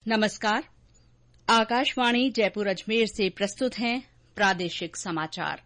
नमस्कार। आकाशवाणी जयपुर अजमेर से प्रस्तुत हैं प्रादेशिक समाचार।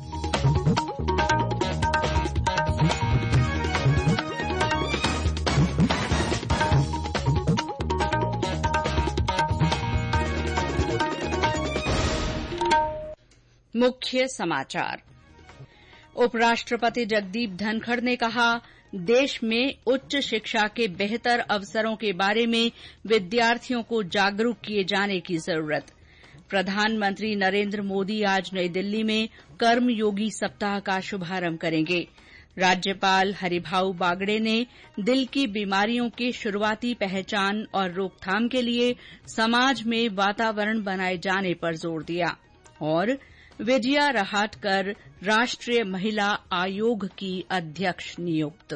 मुख्य समाचार। उपराष्ट्रपति जगदीप धनखड़ ने कहा, देश में उच्च शिक्षा के बेहतर अवसरों के बारे में विद्यार्थियों को जागरूक किए जाने की जरूरत। प्रधानमंत्री नरेंद्र मोदी आज नई दिल्ली में कर्मयोगी सप्ताह का शुभारंभ करेंगे। राज्यपाल हरिभाऊ बागड़े ने दिल की बीमारियों की शुरूआती पहचान और रोकथाम के लिए समाज में वातावरण बनाए जाने पर जोर दिया। और विजया रहाटकर राष्ट्रीय महिला आयोग की अध्यक्ष नियुक्त।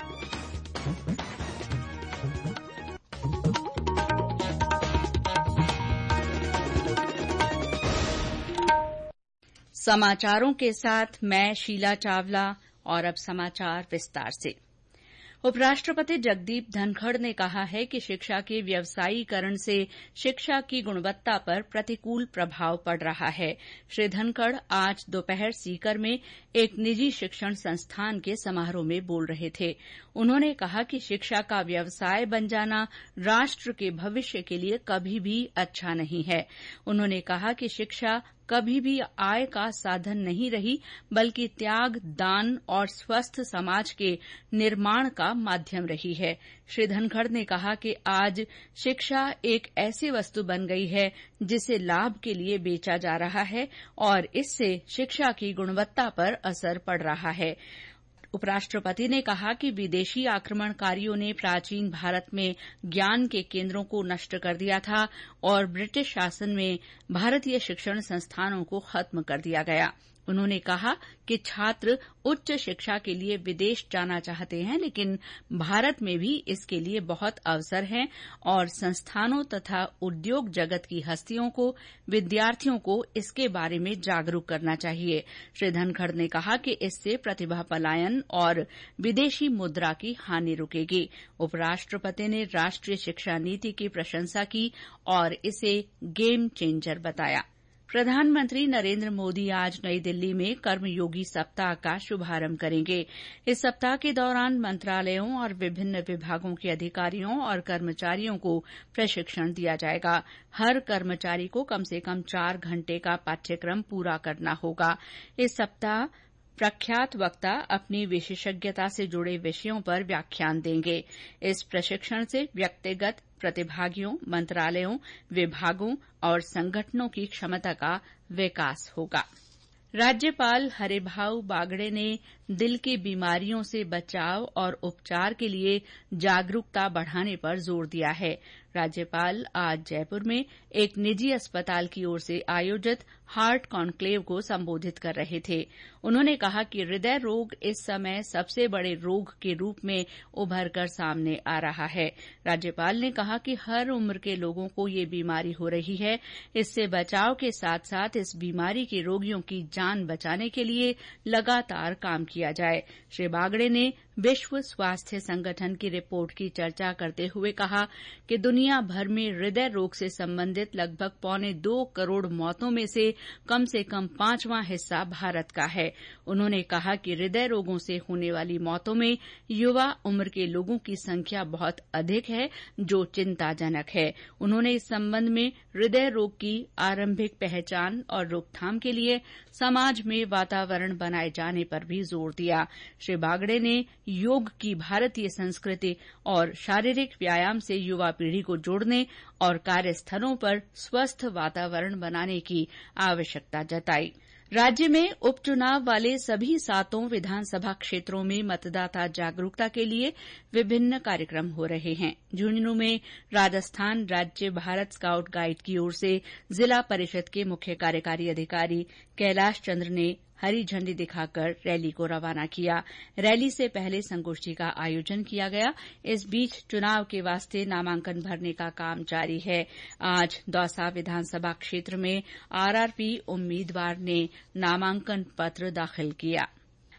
समाचारों के साथ मैं शीला चावला। और अब समाचार विस्तार से। उपराष्ट्रपति जगदीप धनखड़ ने कहा है कि शिक्षा के व्यवसायीकरण से शिक्षा की गुणवत्ता पर प्रतिकूल प्रभाव पड़ रहा है। श्री धनखड़ आज दोपहर सीकर में एक निजी शिक्षण संस्थान के समारोह में बोल रहे थे। उन्होंने कहा कि शिक्षा का व्यवसाय बन जाना राष्ट्र के भविष्य के लिए कभी भी अच्छा नहीं है। उन्होंने कहा कि शिक्षा कभी भी आय का साधन नहीं रही, बल्कि त्याग, दान और स्वस्थ समाज के निर्माण का माध्यम रही है। श्री धनखड़ ने कहा कि आज शिक्षा एक ऐसी वस्तु बन गई है जिसे लाभ के लिए बेचा जा रहा है और इससे शिक्षा की गुणवत्ता पर असर पड़ रहा है। उपराष्ट्रपति ने कहा कि विदेशी आक्रमणकारियों ने प्राचीन भारत में ज्ञान के केंद्रों को नष्ट कर दिया था और ब्रिटिश शासन में भारतीय शिक्षण संस्थानों को खत्म कर दिया गया। उन्होंने कहा कि छात्र उच्च शिक्षा के लिए विदेश जाना चाहते हैं, लेकिन भारत में भी इसके लिए बहुत अवसर हैं और संस्थानों तथा उद्योग जगत की हस्तियों को, विद्यार्थियों को इसके बारे में जागरूक करना चाहिए। श्री धनखड़ ने कहा कि इससे प्रतिभा पलायन और विदेशी मुद्रा की हानि रुकेगी। उपराष्ट्रपति ने राष्ट्रीय शिक्षा नीति की प्रशंसा की और इसे गेम चेंजर बताया। प्रधानमंत्री नरेंद्र मोदी आज नई दिल्ली में कर्मयोगी सप्ताह का शुभारंभ करेंगे। इस सप्ताह के दौरान मंत्रालयों और विभिन्न विभागों के अधिकारियों और कर्मचारियों को प्रशिक्षण दिया जाएगा। हर कर्मचारी को कम से कम 4 घंटे का पाठ्यक्रम पूरा करना होगा। इस सप्ताह प्रख्यात वक्ता अपनी विशेषज्ञता से जुड़े विषयों पर व्याख्यान देंगे। इस प्रशिक्षण से व्यक्तिगत प्रतिभागियों, मंत्रालयों, विभागों और संगठनों की क्षमता का विकास होगा। राज्यपाल हरिभाऊ बागड़े ने दिल की बीमारियों से बचाव और उपचार के लिए जागरूकता बढ़ाने पर जोर दिया है। राज्यपाल आज जयपुर में एक निजी अस्पताल की ओर से आयोजित हार्ट कॉन्क्लेव को संबोधित कर रहे थे। उन्होंने कहा कि हृदय रोग इस समय सबसे बड़े रोग के रूप में उभर कर सामने आ रहा है। राज्यपाल ने कहा कि हर उम्र के लोगों को ये बीमारी हो रही है। इससे बचाव के साथ साथ इस बीमारी के रोगियों की जान बचाने के लिए लगातार काम किया जाए। श्री बागड़े ने विश्व स्वास्थ्य संगठन की रिपोर्ट की चर्चा करते हुए कहा कि दुनिया भर में हृदय रोग से संबंधित लगभग 1.25 करोड़ मौतों में से कम 5वां हिस्सा भारत का है। उन्होंने कहा कि हृदय रोगों से होने वाली मौतों में युवा उम्र के लोगों की संख्या बहुत अधिक है, जो चिंताजनक है। उन्होंने इस संबंध में हृदय रोग की आरंभिक पहचान और रोकथाम के लिए समाज में वातावरण बनाए जाने पर भी जोर दिया। श्री बागड़े ने योग की भारतीय संस्कृति और शारीरिक व्यायाम से युवा पीढ़ी को जोड़ने और कार्यस्थलों पर स्वस्थ वातावरण बनाने की आवश्यकता जताई। राज्य में उपचुनाव वाले सभी 7 विधानसभा क्षेत्रों में मतदाता जागरूकता के लिए विभिन्न कार्यक्रम हो रहे हैं। झुंझुनू में राजस्थान राज्य भारत स्काउट गाइड की ओर से जिला परिषद के मुख्य कार्यकारी अधिकारी कैलाश चंद्र ने हरी झंडी दिखाकर रैली को रवाना किया। रैली से पहले संगोष्ठी का आयोजन किया गया। इस बीच चुनाव के वास्ते नामांकन भरने का काम जारी है। आज दौसा विधानसभा क्षेत्र में आरआरपी उम्मीदवार ने नामांकन पत्र दाखिल किया।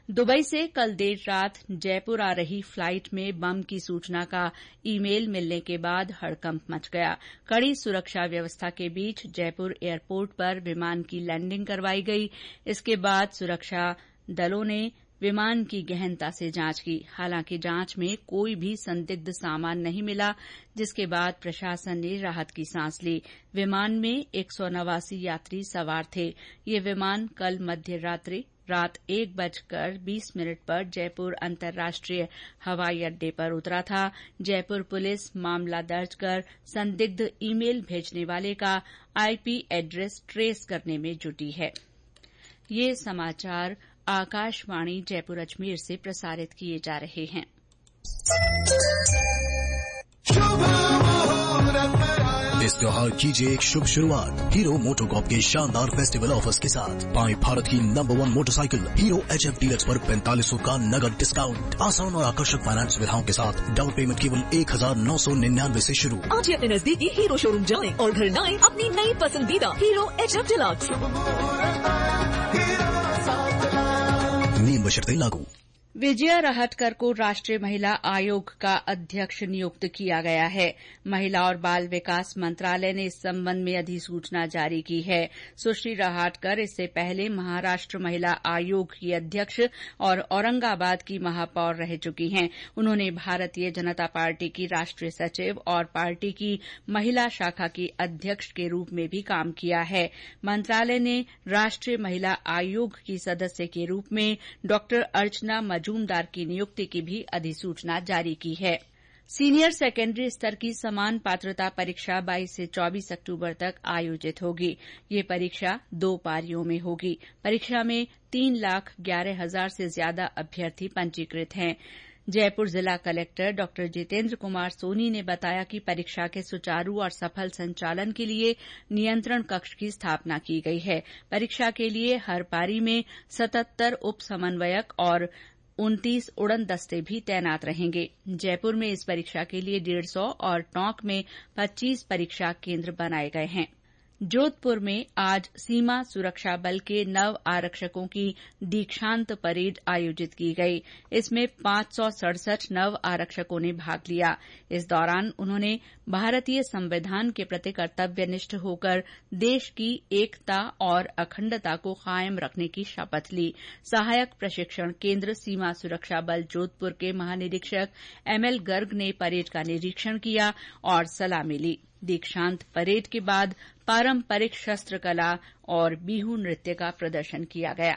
दुबई से कल देर रात जयपुर आ रही फ्लाइट में बम की सूचना का ईमेल मिलने के बाद हड़कंप मच गया। कड़ी सुरक्षा व्यवस्था के बीच जयपुर एयरपोर्ट पर विमान की लैंडिंग करवाई गई। इसके बाद सुरक्षा दलों ने विमान की गहनता से जांच की। हालांकि जांच में कोई भी संदिग्ध सामान नहीं मिला, जिसके बाद प्रशासन ने राहत की सांस ली। विमान में 189 यात्री सवार थे। ये विमान कल मध्य रात्रि रात 1:20 पर जयपुर अंतर्राष्ट्रीय हवाई अड्डे पर उतरा था। जयपुर पुलिस मामला दर्ज कर संदिग्ध ईमेल भेजने वाले का आईपी एड्रेस ट्रेस करने में जुटी है। ये समाचार आकाशवाणी जयपुर अजमेर से प्रसारित किए जा रहे हैं। इस त्योहार कीजिए एक शुभ शुरुआत हीरो मोटोकॉर्प के शानदार फेस्टिवल ऑफर्स के साथ। पाएं भारत की number 1 motorcycle Hero HF deluxe पर 4500 का नगद डिस्काउंट। आसान और आकर्षक फाइनेंस सुविधाओं के साथ डाउन पेमेंट केवल 1999 से शुरू। आज ही अपने नजदीकी हीरो शोरूम जाएं और घर लाएं अपनी नई पसंदीदा हीरो HF डीलक्स। नियम बशर्तें लागू। विजया राहटकर को राष्ट्रीय महिला आयोग का अध्यक्ष नियुक्त किया गया है। महिला और बाल विकास मंत्रालय ने इस संबंध में अधिसूचना जारी की है। सुश्री राहटकर इससे पहले महाराष्ट्र महिला आयोग की अध्यक्ष और औरंगाबाद की महापौर रह चुकी हैं। उन्होंने भारतीय जनता पार्टी की राष्ट्रीय सचिव और पार्टी की महिला शाखा की अध्यक्ष के रूप में भी काम किया है। मंत्रालय ने राष्ट्रीय महिला आयोग की सदस्य के रूप में डॉ अर्चना मजूमदार की नियुक्ति की भी अधिसूचना जारी की है। सीनियर सेकेंडरी स्तर की समान पात्रता परीक्षा 22 से 24 अक्टूबर तक आयोजित होगी। ये परीक्षा 2 पारियों में होगी। परीक्षा में 3,11,000 से ज्यादा अभ्यर्थी पंजीकृत हैं। जयपुर जिला कलेक्टर डॉ जितेंद्र कुमार सोनी ने बताया कि परीक्षा के सुचारू और सफल संचालन के लिए नियंत्रण कक्ष की स्थापना की गई है। परीक्षा के लिए हर पारी में 77 उप समन्वयक और 29 उड़न दस्ते भी तैनात रहेंगे। जयपुर में इस परीक्षा के लिए 150 और टोंक में 25 परीक्षा केंद्र बनाए गए हैं। जोधपुर में आज सीमा सुरक्षा बल के नव आरक्षकों की दीक्षांत परेड आयोजित की गई। इसमें 567 नव आरक्षकों ने भाग लिया। इस दौरान उन्होंने भारतीय संविधान के प्रति कर्तव्यनिष्ठ होकर देश की एकता और अखंडता को कायम रखने की शपथ ली। सहायक प्रशिक्षण केंद्र सीमा सुरक्षा बल जोधपुर के महानिरीक्षक ML गर्ग ने परेड का निरीक्षण किया और सलामी ली। दीक्षांत परेड के बाद पारंपरिक शस्त्र कला और बिहू नृत्य का प्रदर्शन किया गया।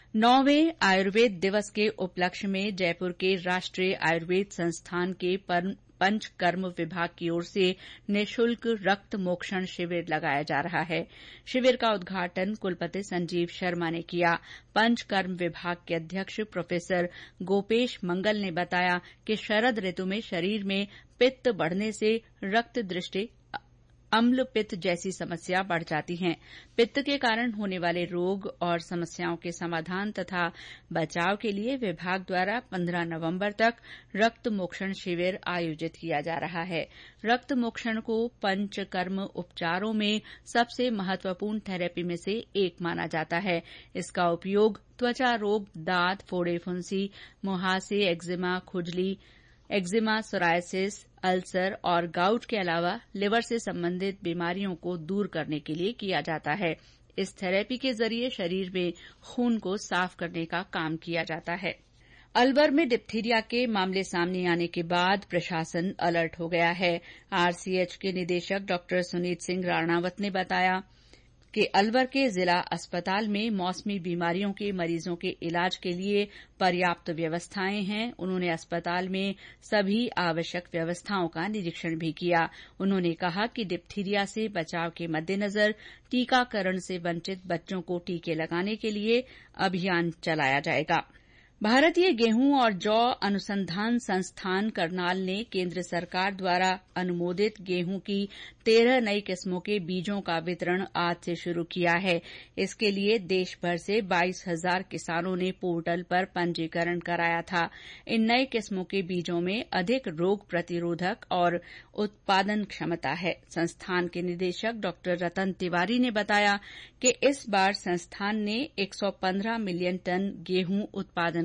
9वें आयुर्वेद दिवस के उपलक्ष्य में जयपुर के राष्ट्रीय आयुर्वेद संस्थान के पंचकर्म विभाग की ओर से निःशुल्क रक्त मोक्षण शिविर लगाया जा रहा है। शिविर का उद्घाटन कुलपति संजीव शर्मा ने किया। पंचकर्म विभाग के अध्यक्ष प्रोफेसर गोपेश मंगल ने बताया कि शरद ऋतु में शरीर में पित्त बढ़ने से रक्त दृष्टि अम्ल पित्त जैसी समस्या बढ़ जाती हैं। पित्त के कारण होने वाले रोग और समस्याओं के समाधान तथा बचाव के लिए विभाग द्वारा 15 नवंबर तक रक्त मोक्षण शिविर आयोजित किया जा रहा है। रक्त मोक्षण को पंचकर्म उपचारों में सबसे महत्वपूर्ण थेरेपी में से एक माना जाता है। इसका उपयोग त्वचा रोग, दांत, फोड़े, फुंसी, मुहासे, एक्जिमा, खुजली, एक्जिमा, सोरायसिस, अल्सर और गाउट के अलावा लिवर से संबंधित बीमारियों को दूर करने के लिए किया जाता है। इस थेरेपी के जरिए शरीर में खून को साफ करने का काम किया जाता है। अलवर में डिप्थीरिया के मामले सामने आने के बाद प्रशासन अलर्ट हो गया है। RCH के निदेशक डॉ सुनीत सिंह राणावत ने बताया कि अलवर के जिला अस्पताल में मौसमी बीमारियों के मरीजों के इलाज के लिए पर्याप्त व्यवस्थाएं हैं। उन्होंने अस्पताल में सभी आवश्यक व्यवस्थाओं का निरीक्षण भी किया। उन्होंने कहा कि डिप्थीरिया से बचाव के मद्देनजर टीकाकरण से वंचित बच्चों को टीके लगाने के लिए अभियान चलाया जाएगा। भारतीय गेहूं और जौ अनुसंधान संस्थान करनाल ने केंद्र सरकार द्वारा अनुमोदित गेहूं की 13 नई किस्मों के बीजों का वितरण आज से शुरू किया है। इसके लिए देश भर से 22,000 किसानों ने पोर्टल पर पंजीकरण कराया था। इन नई किस्मों के बीजों में अधिक रोग प्रतिरोधक और उत्पादन क्षमता है। संस्थान के निदेशक डॉ रतन तिवारी ने बताया कि इस बार संस्थान ने 115 मिलियन टन गेहूं उत्पादन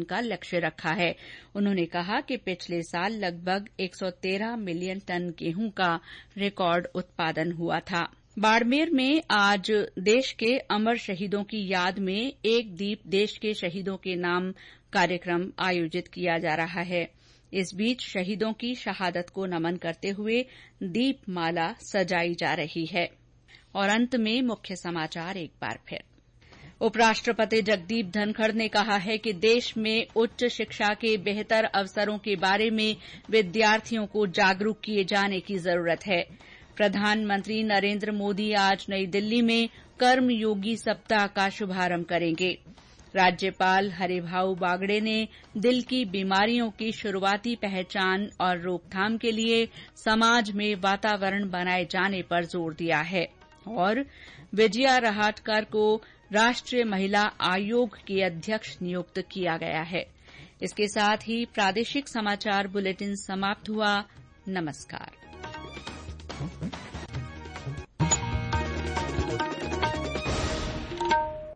का लक्ष्य रखा है। उन्होंने कहा कि पिछले साल लगभग 113 मिलियन टन गेहूं का रिकॉर्ड उत्पादन हुआ था। बाड़मेर में आज देश के अमर शहीदों की याद में एक दीप देश के शहीदों के नाम कार्यक्रम आयोजित किया जा रहा है। इस बीच शहीदों की शहादत को नमन करते हुए दीपमाला सजाई जा रही है। और अंत में मुख्य समाचार एक बार फिर। उपराष्ट्रपति जगदीप धनखड़ ने कहा है कि देश में उच्च शिक्षा के बेहतर अवसरों के बारे में विद्यार्थियों को जागरूक किए जाने की जरूरत है। प्रधानमंत्री नरेंद्र मोदी आज नई दिल्ली में कर्मयोगी सप्ताह का शुभारंभ करेंगे। राज्यपाल हरिभाऊ बागड़े ने दिल की बीमारियों की शुरूआती पहचान और रोकथाम के लिए समाज में वातावरण बनाए जाने पर जोर दिया है। और विजया रहाटकर को राष्ट्रीय महिला आयोग की अध्यक्ष नियुक्त किया गया है। इसके साथ ही प्रादेशिक समाचार बुलेटिन समाप्त हुआ। नमस्कार।